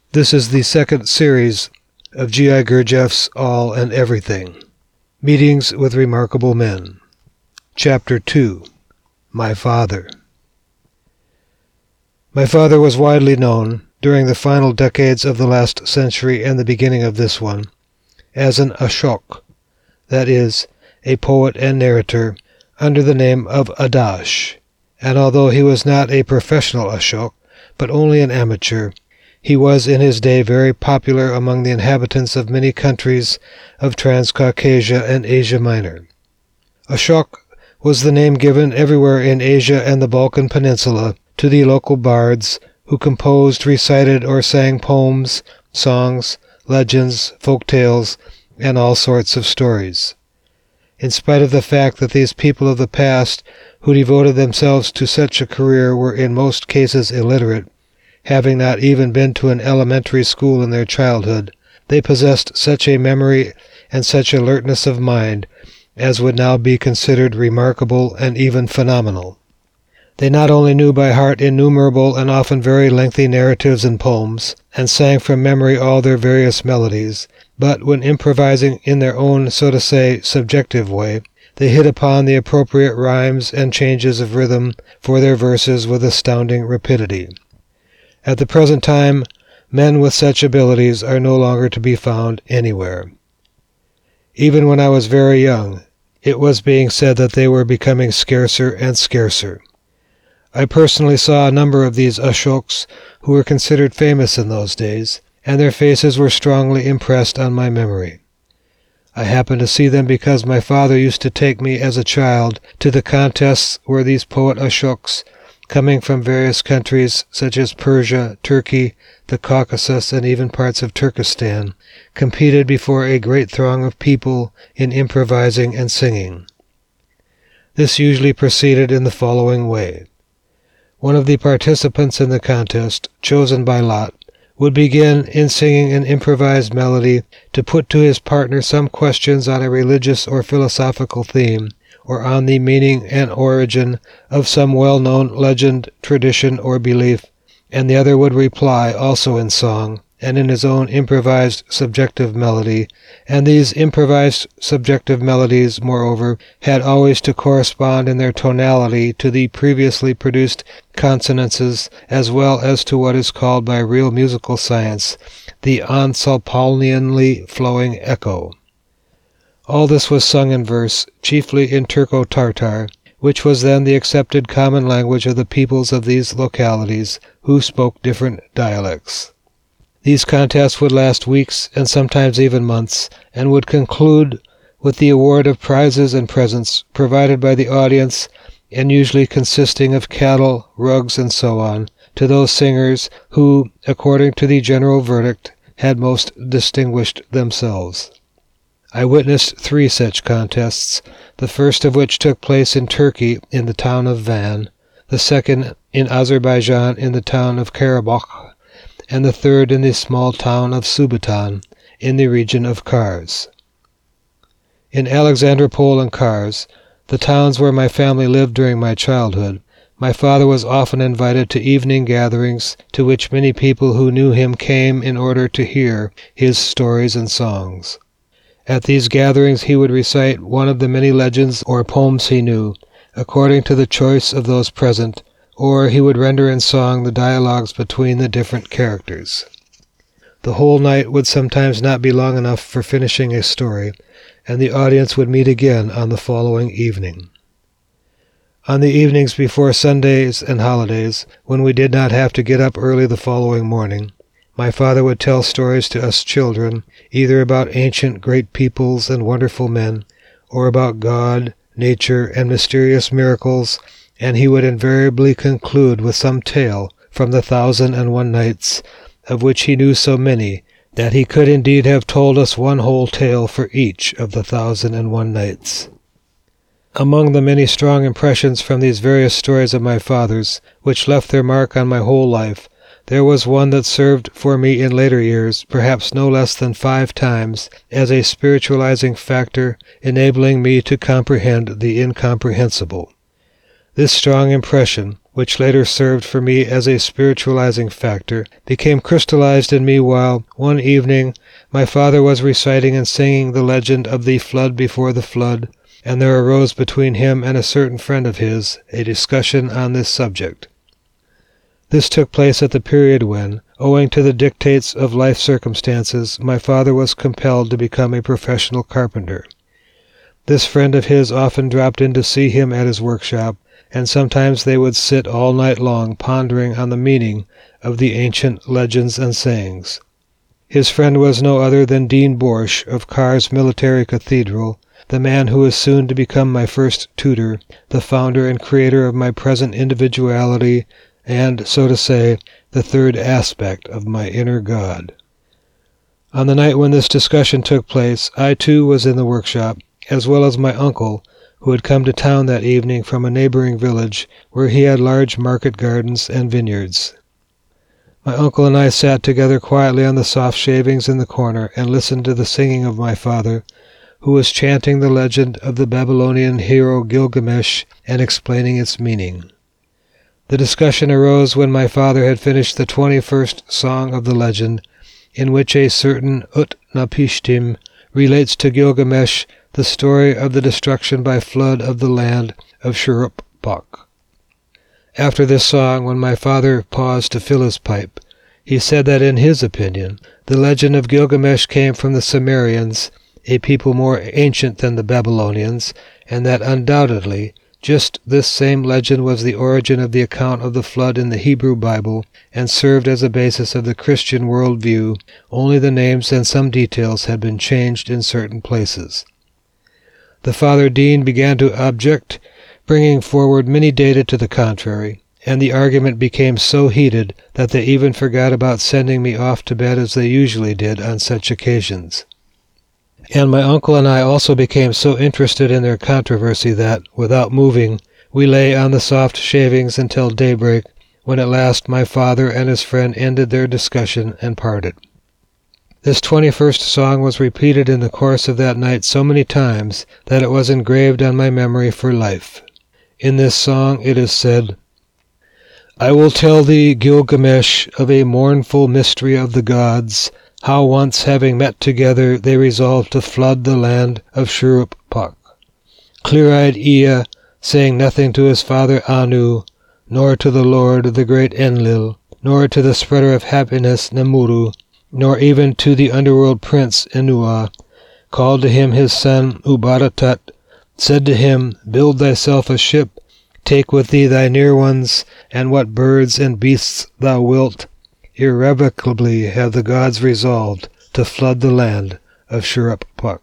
This is the second series of G.I. Gurdjieff's All and Everything, Meetings with Remarkable Men. Chapter 2, My Father. My father was widely known, during the final decades of the last century and the beginning of this one, as an Ashok, that is, a poet and narrator, under the name of Adash, and although he was not a professional Ashok, but only an amateur, he was in his day very popular among the inhabitants of many countries of Transcaucasia and Asia Minor. Ashok was the name given everywhere in Asia and the Balkan Peninsula to the local bards who composed, recited, or sang poems, songs, legends, folk tales, and all sorts of stories. In spite of the fact that these people of the past who devoted themselves to such a career were in most cases illiterate, having not even been to an elementary school in their childhood, they possessed such a memory and such alertness of mind as would now be considered remarkable and even phenomenal. They not only knew by heart innumerable and often very lengthy narratives and poems, and sang from memory all their various melodies, but when improvising in their own, so to say, subjective way, they hit upon the appropriate rhymes and changes of rhythm for their verses with astounding rapidity. At the present time, men with such abilities are no longer to be found anywhere. Even when I was very young, it was being said that they were becoming scarcer and scarcer. I personally saw a number of these Ashoks who were considered famous in those days, and their faces were strongly impressed on my memory. I happened to see them because my father used to take me as a child to the contests where these poet Ashoks, coming from various countries such as Persia, Turkey, the Caucasus, and even parts of Turkestan, competed before a great throng of people in improvising and singing. This usually proceeded in the following way. One of the participants in the contest, chosen by lot, would begin in singing an improvised melody to put to his partner some questions on a religious or philosophical theme, or on the meaning and origin of some well-known legend, tradition, or belief, and the other would reply also in song, and in his own improvised subjective melody, and these improvised subjective melodies, moreover, had always to correspond in their tonality to the previously produced consonances, as well as to what is called by real musical science the ensemble-ly flowing echo. All this was sung in verse, chiefly in Turco-Tartar, which was then the accepted common language of the peoples of these localities, who spoke different dialects. These contests would last weeks and sometimes even months, and would conclude with the award of prizes and presents provided by the audience, and usually consisting of cattle, rugs, and so on, to those singers who, according to the general verdict, had most distinguished themselves. I witnessed 3 such contests, the first of which took place in Turkey in the town of Van, the second in Azerbaijan in the town of Karabakh, and the third in the small town of Subotan in the region of Kars. In Alexandropol and Kars, the towns where my family lived during my childhood, my father was often invited to evening gatherings to which many people who knew him came in order to hear his stories and songs. At these gatherings he would recite one of the many legends or poems he knew, according to the choice of those present, or he would render in song the dialogues between the different characters. The whole night would sometimes not be long enough for finishing a story, and the audience would meet again on the following evening. On the evenings before Sundays and holidays, when we did not have to get up early the following morning, my father would tell stories to us children, either about ancient great peoples and wonderful men, or about God, nature, and mysterious miracles, and he would invariably conclude with some tale from the 1001 Nights, of which he knew so many that he could indeed have told us one whole tale for each of the 1001 Nights. Among the many strong impressions from these various stories of my father's, which left their mark on my whole life, there was one that served for me in later years, perhaps no less than 5 times, as a spiritualizing factor, enabling me to comprehend the incomprehensible. This strong impression, which later served for me as a spiritualizing factor, became crystallized in me while, one evening, my father was reciting and singing the legend of the flood before the flood, and there arose between him and a certain friend of his a discussion on this subject. This took place at the period when, owing to the dictates of life circumstances, my father was compelled to become a professional carpenter. This friend of his often dropped in to see him at his workshop, and sometimes they would sit all night long pondering on the meaning of the ancient legends and sayings. His friend was no other than Dean Borsch of Carr's Military Cathedral, the man who is soon to become my first tutor, the founder and creator of my present individuality, and, so to say, the third aspect of my inner God. On the night when this discussion took place, I too was in the workshop, as well as my uncle, who had come to town that evening from a neighboring village where he had large market gardens and vineyards. My uncle and I sat together quietly on the soft shavings in the corner and listened to the singing of my father, who was chanting the legend of the Babylonian hero Gilgamesh and explaining its meaning. The discussion arose when my father had finished the 21st song of the legend, in which a certain Ut-Napishtim relates to Gilgamesh the story of the destruction by flood of the land of Shuruppak. After this song, when my father paused to fill his pipe, he said that in his opinion, the legend of Gilgamesh came from the Sumerians, a people more ancient than the Babylonians, and that undoubtedly just this same legend was the origin of the account of the flood in the Hebrew Bible and served as a basis of the Christian worldview, only the names and some details had been changed in certain places. The Father Dean began to object, bringing forward many data to the contrary, and the argument became so heated that they even forgot about sending me off to bed as they usually did on such occasions. And my uncle and I also became so interested in their controversy that, without moving, we lay on the soft shavings until daybreak, when at last my father and his friend ended their discussion and parted. This 21st song was repeated in the course of that night so many times that it was engraved on my memory for life. In this song it is said, "I will tell thee, Gilgamesh, of a mournful mystery of the gods, how once having met together they resolved to flood the land of Shuruppak. Clear-eyed Ea, saying nothing to his father Anu, nor to the Lord, the great Enlil, nor to the spreader of happiness Namuru, nor even to the underworld prince Enua, called to him his son Ubaratat, said to him, Build thyself a ship, take with thee thy near ones, and what birds and beasts thou wilt. Irrevocably have the gods resolved to flood the land of Shuruppak."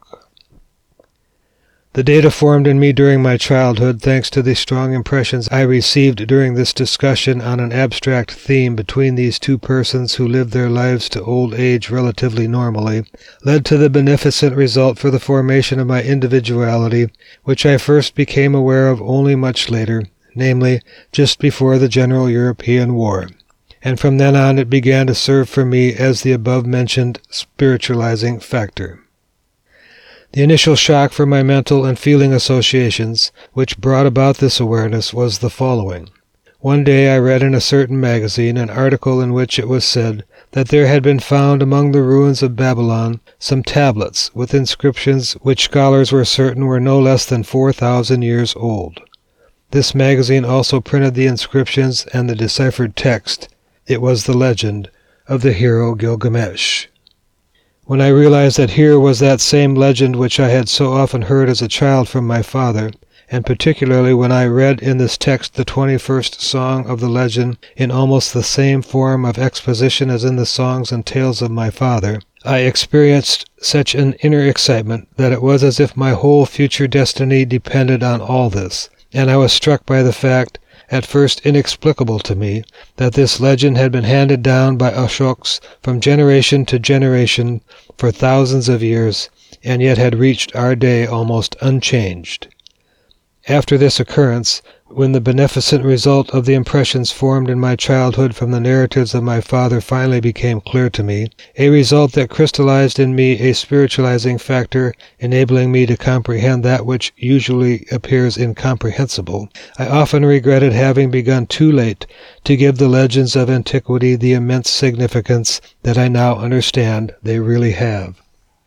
The data formed in me during my childhood, thanks to the strong impressions I received during this discussion on an abstract theme between these two persons who lived their lives to old age relatively normally, led to the beneficent result for the formation of my individuality, which I first became aware of only much later, namely, just before the general European War. And from then on it began to serve for me as the above-mentioned spiritualizing factor. The initial shock for my mental and feeling associations, which brought about this awareness, was the following. One day I read in a certain magazine an article in which it was said that there had been found among the ruins of Babylon some tablets with inscriptions which scholars were certain were no less than 4,000 years old. This magazine also printed the inscriptions and the deciphered text. It was the legend of the hero Gilgamesh. When I realized that here was that same legend which I had so often heard as a child from my father, and particularly when I read in this text the 21st song of the legend in almost the same form of exposition as in the songs and tales of my father, I experienced such an inner excitement that it was as if my whole future destiny depended on all this, and I was struck by the fact, at first inexplicable to me, that this legend had been handed down by Ashoks from generation to generation for thousands of years, and yet had reached our day almost unchanged. After this occurrence, when the beneficent result of the impressions formed in my childhood from the narratives of my father finally became clear to me, a result that crystallized in me a spiritualizing factor enabling me to comprehend that which usually appears incomprehensible, I often regretted having begun too late to give the legends of antiquity the immense significance that I now understand they really have.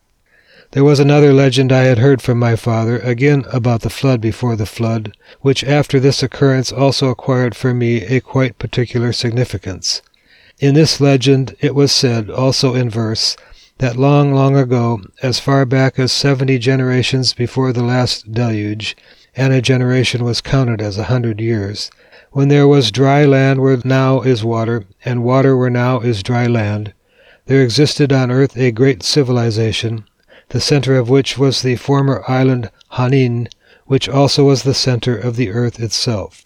There was another legend I had heard from my father, again about the flood before the flood, which after this occurrence also acquired for me a quite particular significance. In this legend it was said, also in verse, that long, long ago, as far back as 70 generations before the last deluge, and a generation was counted as 100 years, when there was dry land where now is water, and water where now is dry land, there existed on earth a great civilization, the center of which was the former island Hanin, which also was the center of the earth itself.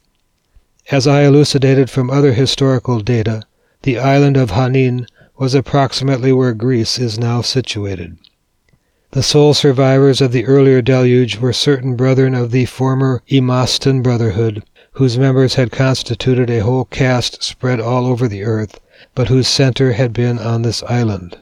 As I elucidated from other historical data, the island of Hanin was approximately where Greece is now situated. The sole survivors of the earlier deluge were certain brethren of the former Emastan Brotherhood, whose members had constituted a whole caste spread all over the earth, but whose center had been on this island.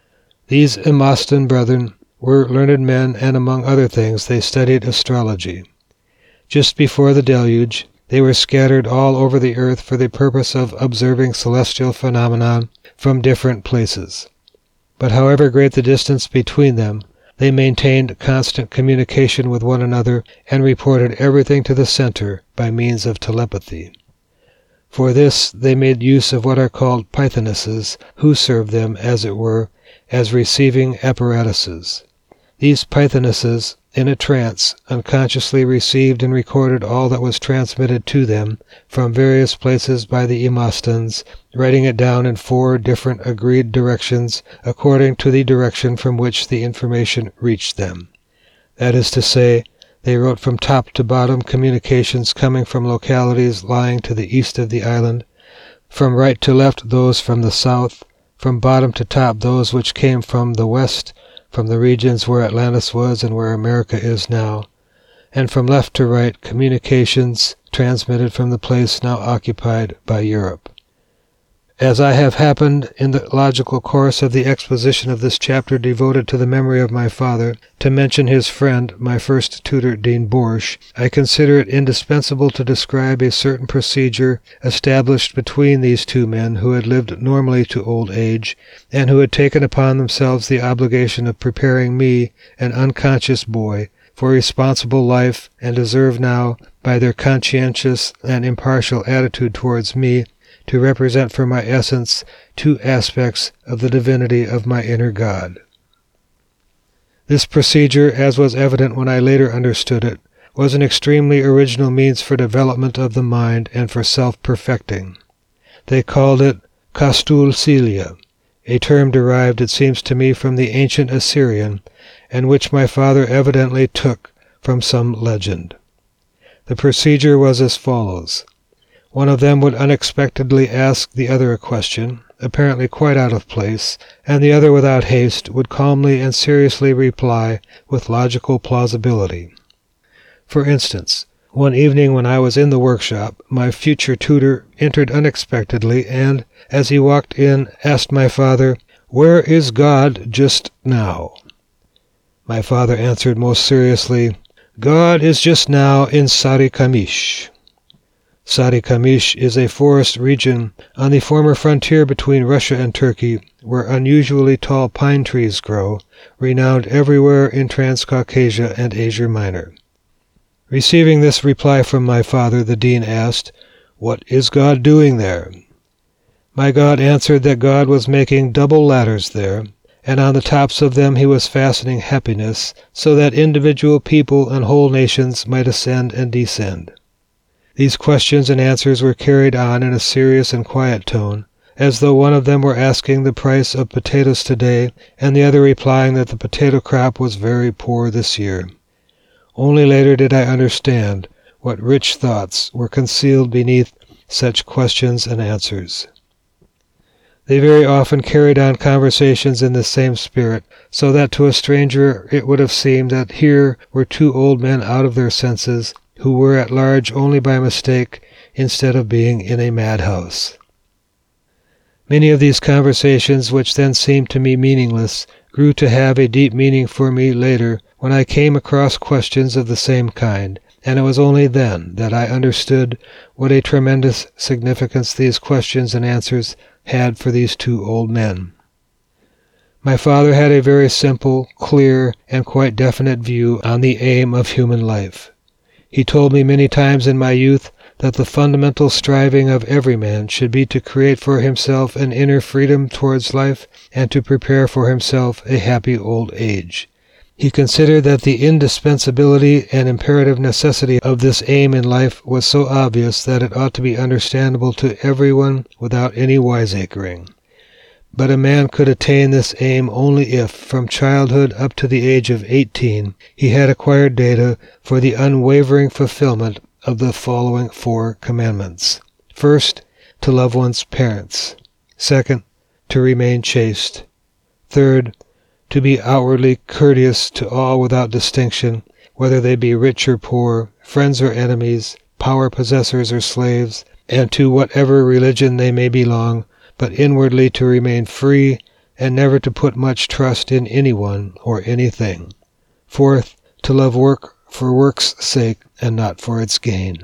These Emastan brethren were learned men, and among other things they studied astrology. Just before the deluge, they were scattered all over the earth for the purpose of observing celestial phenomena from different places. But however great the distance between them, they maintained constant communication with one another and reported everything to the center by means of telepathy. For this they made use of what are called Pythonesses, who served them, as it were, as receiving apparatuses. These Pythonesses, in a trance, unconsciously received and recorded all that was transmitted to them from various places by the Emastans, writing it down in 4 different agreed directions according to the direction from which the information reached them. That is to say, they wrote from top to bottom communications coming from localities lying to the east of the island, from right to left those from the south, from bottom to top those which came from the west, from the regions where Atlantis was and where America is now, and from left to right communications transmitted from the place now occupied by Europe. As I have happened, in the logical course of the exposition of this chapter devoted to the memory of my father, to mention his friend, my first tutor, Dean Borsch, I consider it indispensable to describe a certain procedure established between these two men who had lived normally to old age, and who had taken upon themselves the obligation of preparing me, an unconscious boy, for responsible life, and deserve now, by their conscientious and impartial attitude towards me, to represent for my essence 2 aspects of the divinity of my inner God. This procedure, as was evident when I later understood it, was an extremely original means for development of the mind and for self-perfecting. They called it Kastulsilia, a term derived, it seems to me, from the ancient Assyrian, and which my father evidently took from some legend. The procedure was as follows. One of them would unexpectedly ask the other a question, apparently quite out of place, and the other without haste would calmly and seriously reply with logical plausibility. For instance, one evening when I was in the workshop, my future tutor entered unexpectedly and, as he walked in, asked my father, "Where is God just now?" My father answered most seriously, "God is just now in Sarikamish." Sarikamish is a forest region on the former frontier between Russia and Turkey, where unusually tall pine trees grow, renowned everywhere in Transcaucasia and Asia Minor. Receiving this reply from my father, the dean asked, "What is God doing there?" My God answered that God was making double ladders there, and on the tops of them he was fastening happiness, so that individual people and whole nations might ascend and descend. These questions and answers were carried on in a serious and quiet tone, as though one of them were asking the price of potatoes today, and the other replying that the potato crop was very poor this year. Only later did I understand what rich thoughts were concealed beneath such questions and answers. They very often carried on conversations in the same spirit, so that to a stranger it would have seemed that here were 2 old men out of their senses, who were at large only by mistake, instead of being in a madhouse. Many of these conversations, which then seemed to me meaningless, grew to have a deep meaning for me later when I came across questions of the same kind, and it was only then that I understood what a tremendous significance these questions and answers had for these two old men. My father had a very simple, clear, and quite definite view on the aim of human life. He told me many times in my youth that the fundamental striving of every man should be to create for himself an inner freedom towards life and to prepare for himself a happy old age. He considered that the indispensability and imperative necessity of this aim in life was so obvious that it ought to be understandable to everyone without any wiseacring. But a man could attain this aim only if, from childhood up to the age of 18, he had acquired data for the unwavering fulfillment of the following 4 commandments. First, to love one's parents. Second, to remain chaste. Third, to be outwardly courteous to all without distinction, whether they be rich or poor, friends or enemies, power possessors or slaves, and to whatever religion they may belong, but inwardly to remain free, and never to put much trust in anyone or anything. Fourth, to love work for work's sake and not for its gain.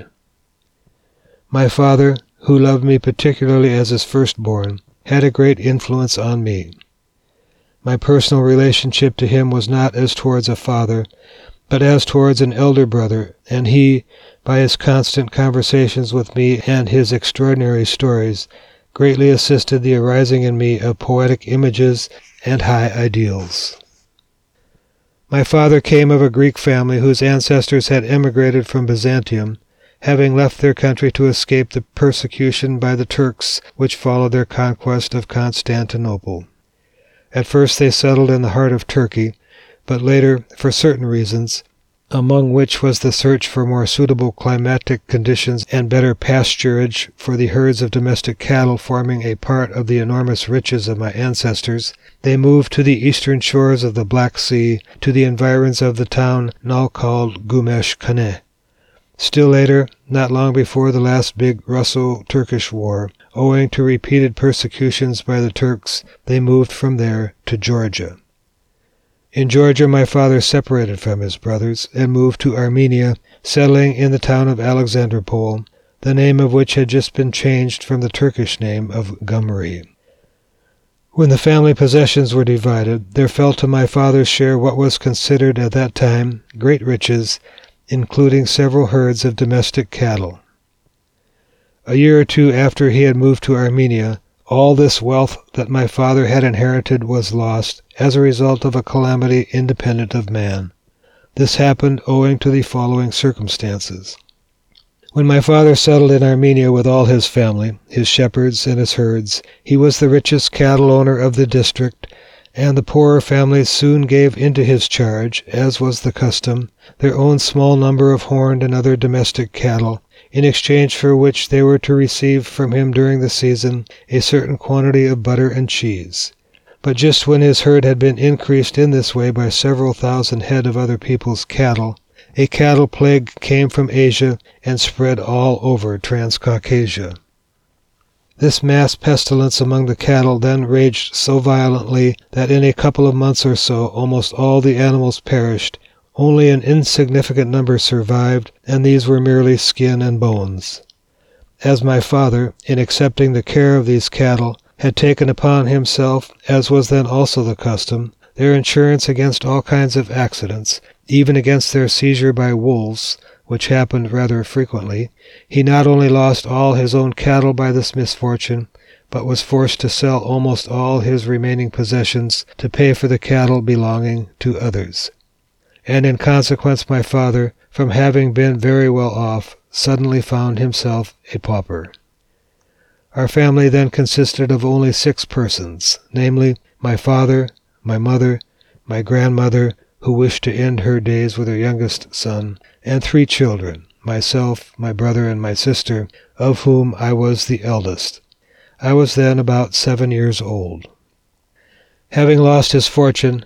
My father, who loved me particularly as his firstborn, had a great influence on me. My personal relationship to him was not as towards a father, but as towards an elder brother, and he, by his constant conversations with me and his extraordinary stories, greatly assisted the arising in me of poetic images and high ideals. My father came of a Greek family whose ancestors had emigrated from Byzantium, having left their country to escape the persecution by the Turks which followed their conquest of Constantinople. At first they settled in the heart of Turkey, but later, for certain reasons, among which was the search for more suitable climatic conditions and better pasturage for the herds of domestic cattle forming a part of the enormous riches of my ancestors, they moved to the eastern shores of the Black Sea, to the environs of the town now called Gumesh-Khaneh. Still later, not long before the last big Russo-Turkish war, owing to repeated persecutions by the Turks, they moved from there to Georgia. In Georgia my father separated from his brothers and moved to Armenia, settling in the town of Alexandropol, the name of which had just been changed from the Turkish name of Gyumri. When the family possessions were divided, there fell to my father's share what was considered at that time great riches, including several herds of domestic cattle. A year or two after he had moved to Armenia, all this wealth that my father had inherited was lost as a result of a calamity independent of man. This happened owing to the following circumstances. When my father settled in Armenia with all his family, his shepherds and his herds, he was the richest cattle owner of the district, and the poorer families soon gave into his charge, as was the custom, their own small number of horned and other domestic cattle, in exchange for which they were to receive from him during the season a certain quantity of butter and cheese. But just when his herd had been increased in this way by several thousand head of other people's cattle, a cattle plague came from Asia and spread all over Transcaucasia. This mass pestilence among the cattle then raged so violently that in a couple of months or so almost all the animals perished. Only an insignificant number survived, and these were merely skin and bones. As my father, in accepting the care of these cattle, had taken upon himself, as was then also the custom, their insurance against all kinds of accidents, even against their seizure by wolves, which happened rather frequently, he not only lost all his own cattle by this misfortune, but was forced to sell almost all his remaining possessions to pay for the cattle belonging to others. And in consequence my father, from having been very well off, suddenly found himself a pauper. Our family then consisted of only 6 persons, namely, my father, my mother, my grandmother, who wished to end her days with her youngest son, and 3 children, myself, my brother, and my sister, of whom I was the eldest. I was then about 7 years old. Having lost his fortune,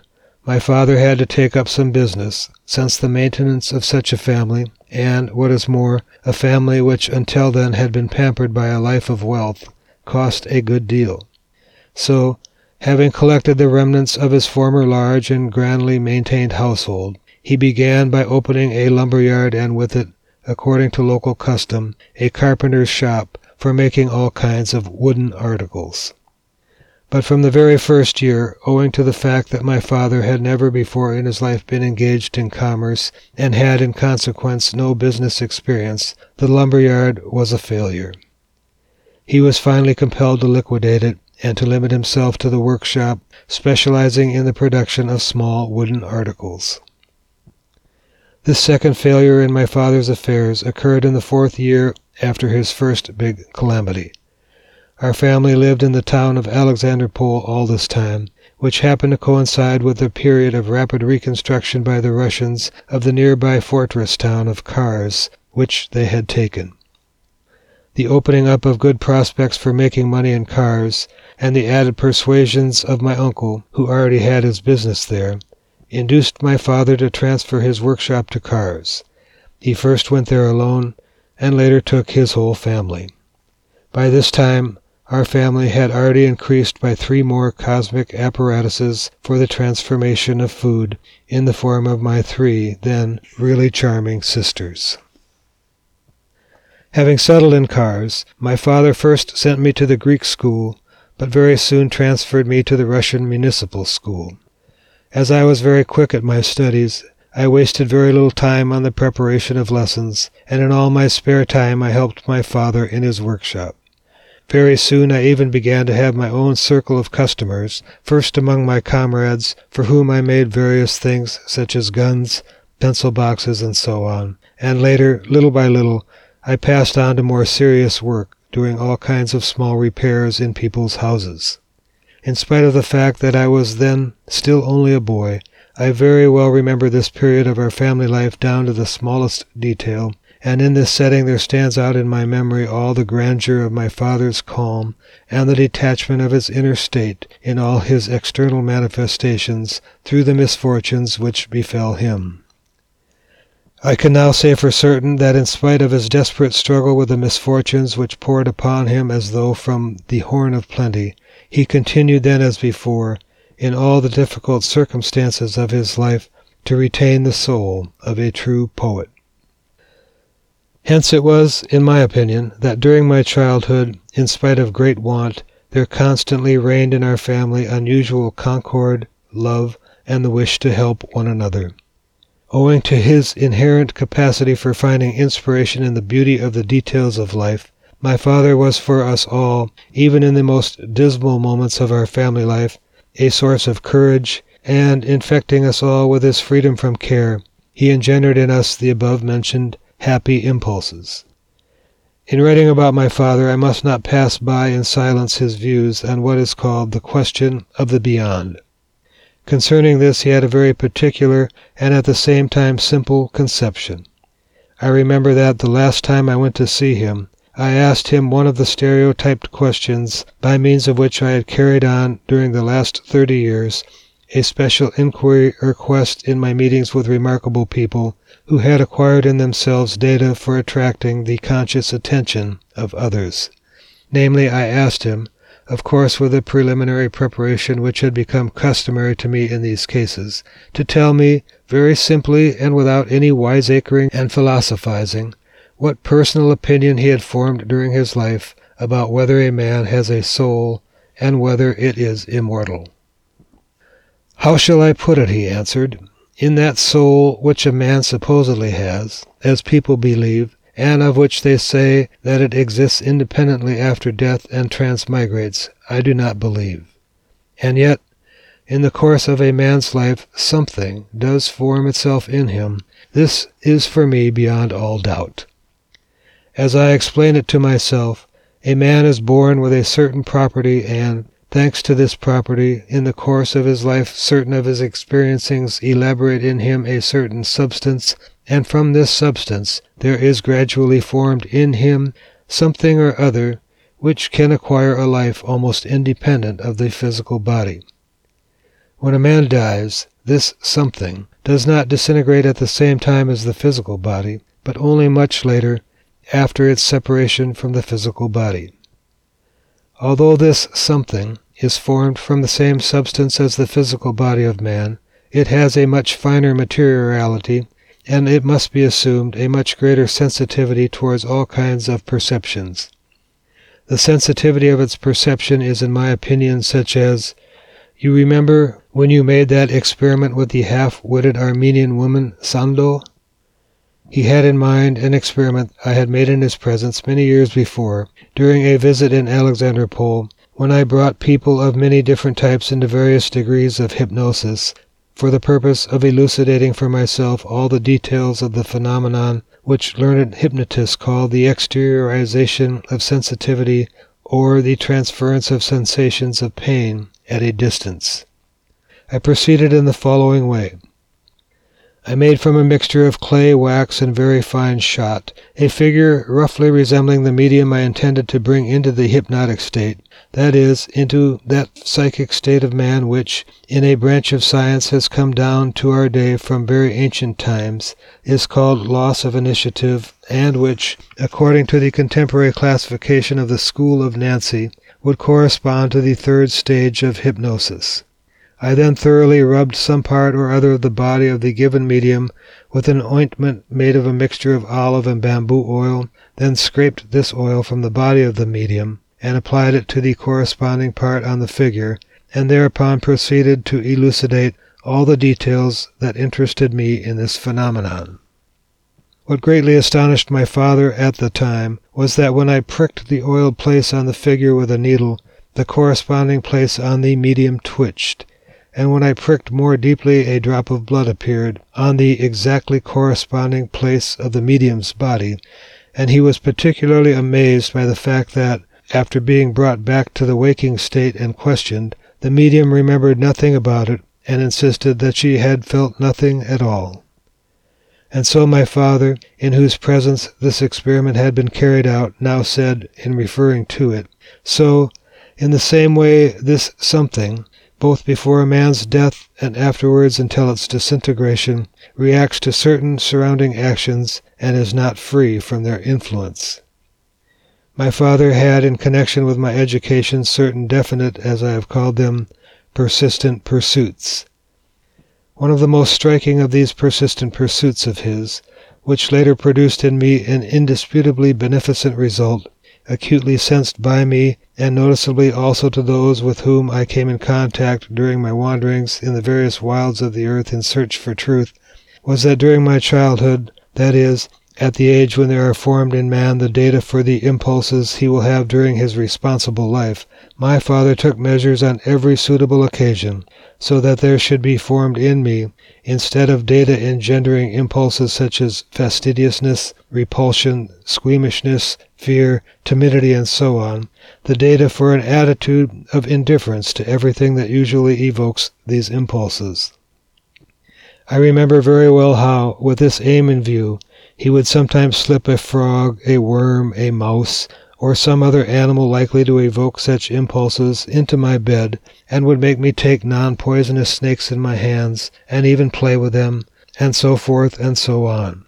My father had to take up some business, since the maintenance of such a family, and, what is more, a family which until then had been pampered by a life of wealth, cost a good deal. So, having collected the remnants of his former large and grandly maintained household, he began by opening a lumber yard and with it, according to local custom, a carpenter's shop for making all kinds of wooden articles. But from the very first year, owing to the fact that my father had never before in his life been engaged in commerce and had in consequence no business experience, the lumber yard was a failure. He was finally compelled to liquidate it and to limit himself to the workshop, specializing in the production of small wooden articles. This second failure in my father's affairs occurred in the 4th year after his first big calamity. Our family lived in the town of Alexanderpol all this time, which happened to coincide with the period of rapid reconstruction by the Russians of the nearby fortress town of Kars, which they had taken. The opening up of good prospects for making money in Kars, and the added persuasions of my uncle, who already had his business there, induced my father to transfer his workshop to Kars. He first went there alone, and later took his whole family. By this time, our family had already increased by 3 more cosmic apparatuses for the transformation of food in the form of my 3 then really charming sisters. Having settled in Kars, my father first sent me to the Greek school, but very soon transferred me to the Russian municipal school. As I was very quick at my studies, I wasted very little time on the preparation of lessons, and in all my spare time I helped my father in his workshop. Very soon I even began to have my own circle of customers, first among my comrades, for whom I made various things such as guns, pencil boxes, and so on, and later, little by little, I passed on to more serious work, doing all kinds of small repairs in people's houses. In spite of the fact that I was then still only a boy, I very well remember this period of our family life down to the smallest detail, and in this setting there stands out in my memory all the grandeur of my father's calm and the detachment of his inner state in all his external manifestations through the misfortunes which befell him. I can now say for certain that in spite of his desperate struggle with the misfortunes which poured upon him as though from the horn of plenty, he continued then as before, in all the difficult circumstances of his life, to retain the soul of a true poet. Hence it was, in my opinion, that during my childhood, in spite of great want, there constantly reigned in our family unusual concord, love, and the wish to help one another. Owing to his inherent capacity for finding inspiration in the beauty of the details of life, my father was for us all, even in the most dismal moments of our family life, a source of courage, and, infecting us all with his freedom from care, he engendered in us the above-mentioned happy impulses. In writing about my father, I must not pass by in silence his views on what is called the question of the beyond. Concerning this he had a very particular and at the same time simple conception. I remember that the last time I went to see him, I asked him one of the stereotyped questions by means of which I had carried on during the last 30 years a special inquiry or quest in my meetings with remarkable people who had acquired in themselves data for attracting the conscious attention of others. Namely, I asked him, of course with a preliminary preparation which had become customary to me in these cases, to tell me, very simply and without any wiseacring and philosophizing, what personal opinion he had formed during his life about whether a man has a soul and whether it is immortal. "How shall I put it?" he answered. "In that soul which a man supposedly has, as people believe, and of which they say that it exists independently after death and transmigrates, I do not believe. And yet, in the course of a man's life, something does form itself in him. This is for me beyond all doubt. As I explain it to myself, a man is born with a certain property and, thanks to this property, in the course of his life certain of his experiencings elaborate in him a certain substance, and from this substance there is gradually formed in him something or other which can acquire a life almost independent of the physical body. When a man dies, this something does not disintegrate at the same time as the physical body, but only much later, after its separation from the physical body. Although this something is formed from the same substance as the physical body of man, it has a much finer materiality, and it must be assumed a much greater sensitivity towards all kinds of perceptions. The sensitivity of its perception is, in my opinion, such as, you remember when you made that experiment with the half-witted Armenian woman, Sando? He had in mind an experiment I had made in his presence many years before, during a visit in Alexandropol, when I brought people of many different types into various degrees of hypnosis, for the purpose of elucidating for myself all the details of the phenomenon which learned hypnotists call the exteriorization of sensitivity, or the transference of sensations of pain at a distance. I proceeded in the following way. I made from a mixture of clay, wax, and very fine shot a figure roughly resembling the medium I intended to bring into the hypnotic state, that is, into that psychic state of man which, in a branch of science has come down to our day from very ancient times, is called loss of initiative, and which, according to the contemporary classification of the School of Nancy, would correspond to the third stage of hypnosis. I then thoroughly rubbed some part or other of the body of the given medium with an ointment made of a mixture of olive and bamboo oil, then scraped this oil from the body of the medium, and applied it to the corresponding part on the figure, and thereupon proceeded to elucidate all the details that interested me in this phenomenon. What greatly astonished my father at the time was that when I pricked the oiled place on the figure with a needle, the corresponding place on the medium twitched, and when I pricked more deeply a drop of blood appeared on the exactly corresponding place of the medium's body, and he was particularly amazed by the fact that, after being brought back to the waking state and questioned, the medium remembered nothing about it, and insisted that she had felt nothing at all. And so my father, in whose presence this experiment had been carried out, now said, in referring to it, so, in the same way this something, both before a man's death and afterwards until its disintegration, reacts to certain surrounding actions and is not free from their influence. My father had, in connection with my education, certain definite, as I have called them, persistent pursuits. One of the most striking of these persistent pursuits of his, which later produced in me an indisputably beneficent result, acutely sensed by me, and noticeably also to those with whom I came in contact during my wanderings in the various wilds of the earth in search for truth, was that during my childhood, that is, at the age when there are formed in man the data for the impulses he will have during his responsible life, my father took measures on every suitable occasion, so that there should be formed in me, instead of data engendering impulses such as fastidiousness, repulsion, squeamishness, fear, timidity, and so on, the data for an attitude of indifference to everything that usually evokes these impulses. I remember very well how, with this aim in view, he would sometimes slip a frog, a worm, a mouse, or some other animal likely to evoke such impulses into my bed, and would make me take non-poisonous snakes in my hands, and even play with them, and so forth and so on.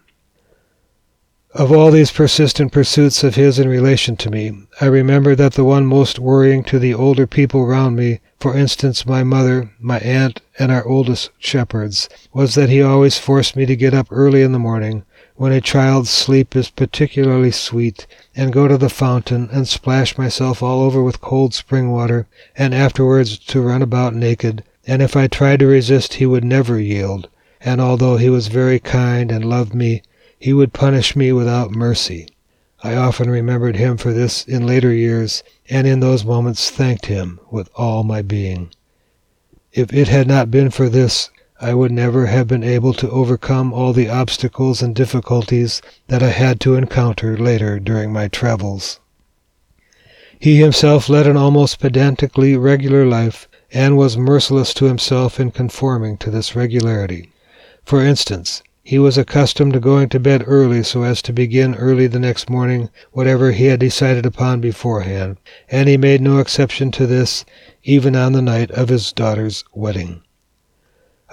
Of all these persistent pursuits of his in relation to me, I remember that the one most worrying to the older people round me, for instance my mother, my aunt, and our oldest shepherds, was that he always forced me to get up early in the morning, when a child's sleep is particularly sweet, and go to the fountain and splash myself all over with cold spring water, and afterwards to run about naked, and if I tried to resist he would never yield, and although he was very kind and loved me, he would punish me without mercy. I often remembered him for this in later years, and in those moments thanked him with all my being. If it had not been for this, I would never have been able to overcome all the obstacles and difficulties that I had to encounter later during my travels. He himself led an almost pedantically regular life, and was merciless to himself in conforming to this regularity. For instance, he was accustomed to going to bed early so as to begin early the next morning whatever he had decided upon beforehand, and he made no exception to this, even on the night of his daughter's wedding.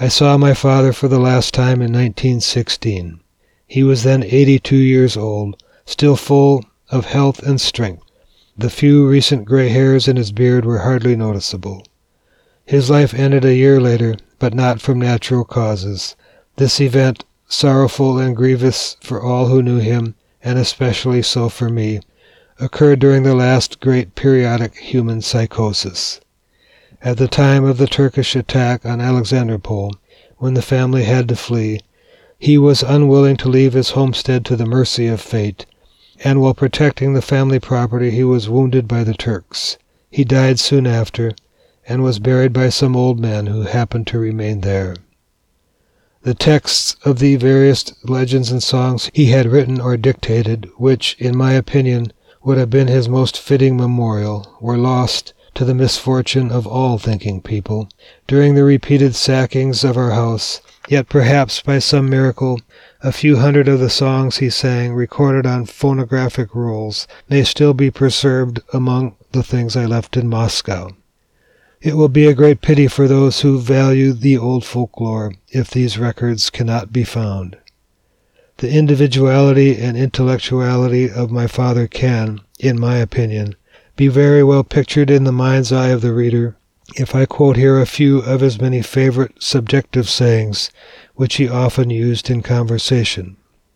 I saw my father for the last time in 1916. He was then 82 years old, still full of health and strength. The few recent gray hairs in his beard were hardly noticeable. His life ended a year later, but not from natural causes. This event, sorrowful and grievous for all who knew him, and especially so for me, occurred during the last great periodic human psychosis. At the time of the Turkish attack on Alexanderpol, when the family had to flee, he was unwilling to leave his homestead to the mercy of fate, and while protecting the family property he was wounded by the Turks. He died soon after, and was buried by some old men who happened to remain there. The texts of the various legends and songs he had written or dictated, which, in my opinion, would have been his most fitting memorial, were lost, to the misfortune of all thinking people, during the repeated sackings of our house. Yet perhaps by some miracle a few hundred of the songs he sang, recorded on phonographic rolls, may still be preserved among the things I left in Moscow. It will be a great pity for those who value the old folklore if these records cannot be found. The individuality and intellectuality of my father can, in my opinion, be very well pictured in the mind's eye of the reader if I quote here a few of his many favorite subjective sayings, which he often used in conversation.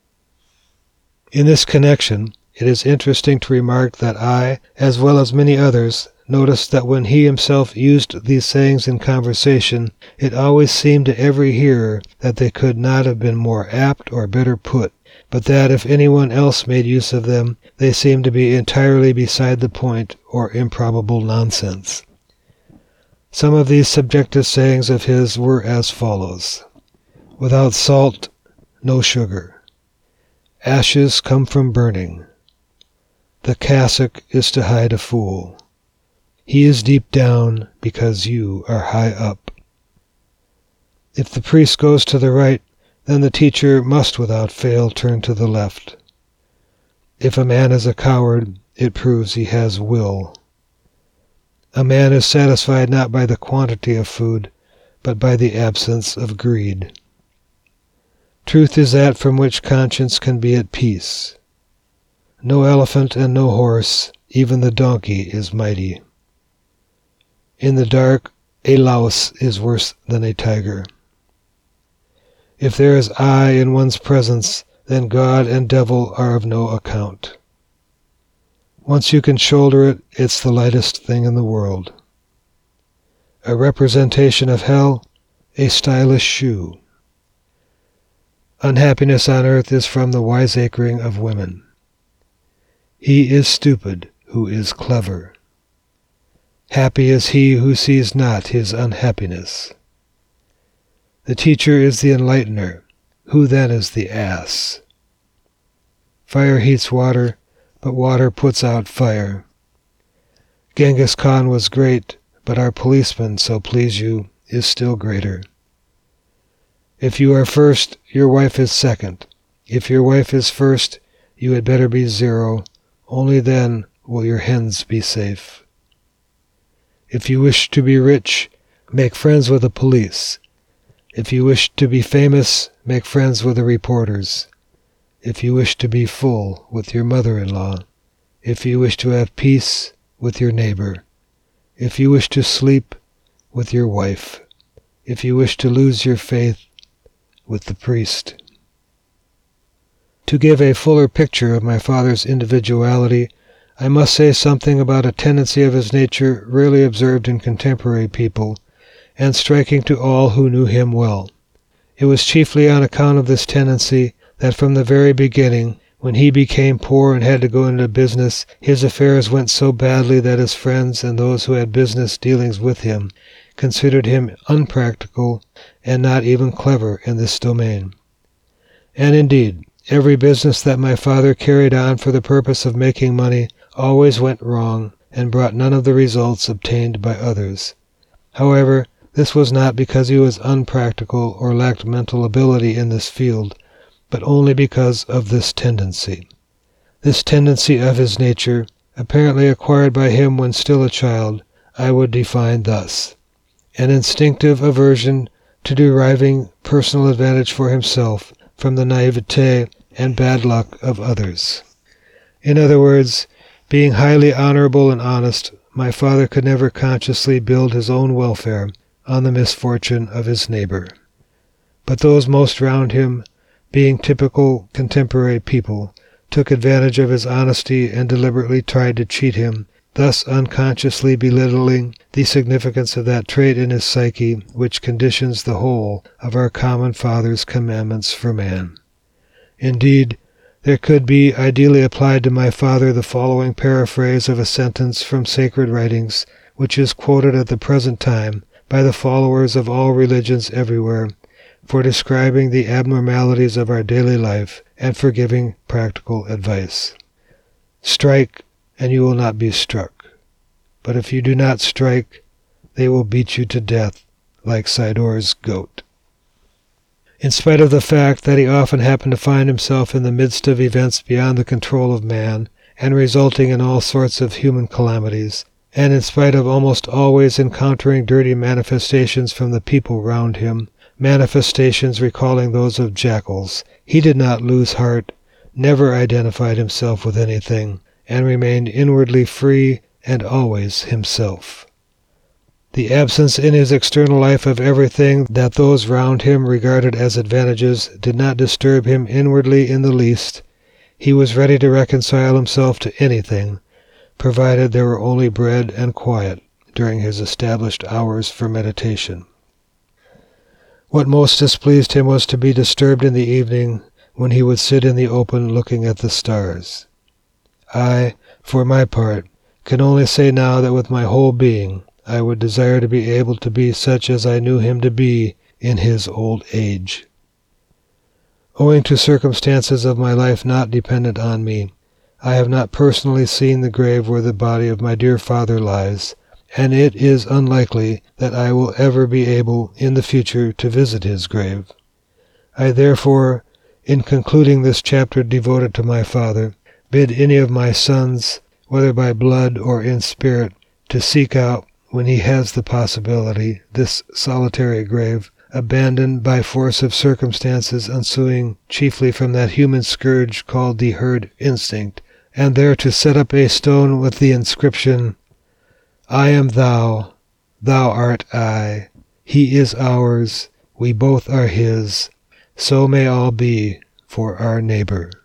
In this connection, it is interesting to remark that I, as well as many others, noticed that when he himself used these sayings in conversation, it always seemed to every hearer that they could not have been more apt or better put, but that if anyone else made use of them, they seemed to be entirely beside the point or improbable nonsense. Some of these subjective sayings of his were as follows: "Without salt, no sugar. Ashes come from burning. The cassock is to hide a fool. He is deep down because you are high up. If the priest goes to the right, then the teacher must without fail turn to the left. If a man is a coward, it proves he has will. A man is satisfied not by the quantity of food, but by the absence of greed. Truth is that from which conscience can be at peace. No elephant and no horse, even the donkey is mighty. In the dark, a louse is worse than a tiger. If there is I in one's presence, then God and devil are of no account. Once you can shoulder it, it's the lightest thing in the world. A representation of hell, a stylish shoe. Unhappiness on earth is from the wiseacring of women. He is stupid who is clever. Happy is he who sees not his unhappiness. The teacher is the enlightener. Who then is the ass? Fire heats water, but water puts out fire. Genghis Khan was great, but our policeman, so please you, is still greater. If you are first, your wife is second. If your wife is first, you had better be zero. Only then will your hens be safe. If you wish to be rich, make friends with the police. If you wish to be famous, make friends with the reporters. If you wish to be full, with your mother-in-law. If you wish to have peace, with your neighbor. If you wish to sleep, with your wife. If you wish to lose your faith, with the priest. To give a fuller picture of my father's individuality, I must say something about a tendency of his nature rarely observed in contemporary people, and striking to all who knew him well. It was chiefly on account of this tendency that from the very beginning, when he became poor and had to go into business, his affairs went so badly that his friends and those who had business dealings with him considered him unpractical and not even clever in this domain. And indeed, every business that my father carried on for the purpose of making money always went wrong and brought none of the results obtained by others. However, this was not because he was unpractical or lacked mental ability in this field, but only because of this tendency. This tendency of his nature, apparently acquired by him when still a child, I would define thus: an instinctive aversion to deriving personal advantage for himself from the naivete and bad luck of others. In other words, being highly honorable and honest, my father could never consciously build his own welfare on the misfortune of his neighbor. But those most round him, being typical contemporary people, took advantage of his honesty and deliberately tried to cheat him, thus unconsciously belittling the significance of that trait in his psyche which conditions the whole of our common Father's commandments for man. Indeed, there could be ideally applied to my father the following paraphrase of a sentence from sacred writings, which is quoted at the present time by the followers of all religions everywhere, for describing the abnormalities of our daily life and for giving practical advice. Strike, and you will not be struck. But if you do not strike, they will beat you to death like Sidor's goat. In spite of the fact that he often happened to find himself in the midst of events beyond the control of man, and resulting in all sorts of human calamities, and in spite of almost always encountering dirty manifestations from the people round him, manifestations recalling those of jackals, he did not lose heart, never identified himself with anything, and remained inwardly free and always himself. The absence in his external life of everything that those round him regarded as advantages did not disturb him inwardly in the least. He was ready to reconcile himself to anything, provided there were only bread and quiet during his established hours for meditation. What most displeased him was to be disturbed in the evening when he would sit in the open looking at the stars. I, for my part, can only say now that with my whole being I would desire to be able to be such as I knew him to be in his old age. Owing to circumstances of my life not dependent on me, I have not personally seen the grave where the body of my dear father lies, and it is unlikely that I will ever be able in the future to visit his grave. I therefore, in concluding this chapter devoted to my father, bid any of my sons, whether by blood or in spirit, to seek out, when he has the possibility, this solitary grave, abandoned by force of circumstances ensuing chiefly from that human scourge called the herd instinct, and there to set up a stone with the inscription, I am thou, thou art I, he is ours, we both are his, so may all be for our neighbor.